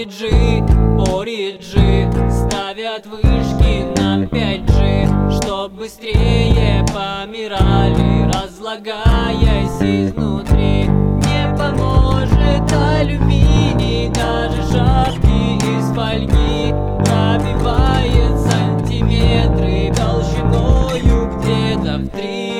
4G, ставят вышки нам 5G, чтоб быстрее помирали, разлагаясь изнутри. Не поможет алюминий, даже шапки из фольги пробивает сантиметры толщиною где-то в 3.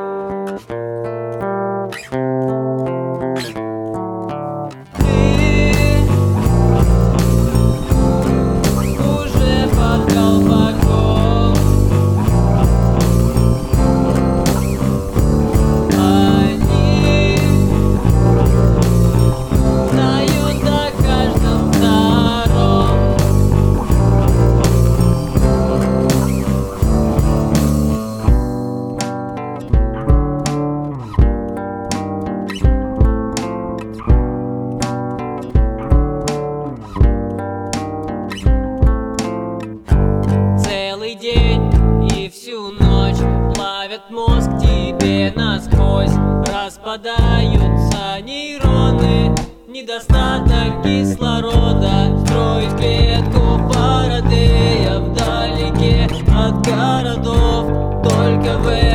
День и всю ночь плавят мозг тебе насквозь, распадаются нейроны, недостаток кислорода строит клетку Фарадея вдалеке от городов. Только в